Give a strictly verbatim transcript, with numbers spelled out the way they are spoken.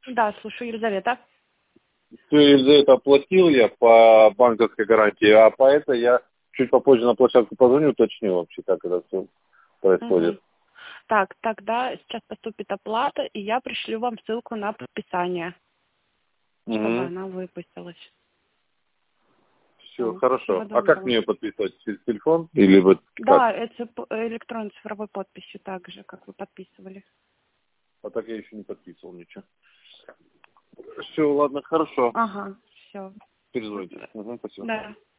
Да, слушаю, Елизавета. Все, Елизавета, оплатил я по банковской гарантии, а по этой я чуть попозже на площадку позвоню, уточню вообще, как это все происходит. Угу. Так, тогда сейчас поступит оплата, и я пришлю вам ссылку на подписание, Угу. чтобы она выпустилась. Все, Всё. хорошо. Всего А как доброго. мне ее подписывать? Через телефон? Или вот как? Да, это п- электронной цифровой подписью так же, как вы подписывали. А так я еще не подписывал ничего. Все, ладно, хорошо. Ага, все. Перезвоните. Угу, спасибо. Да.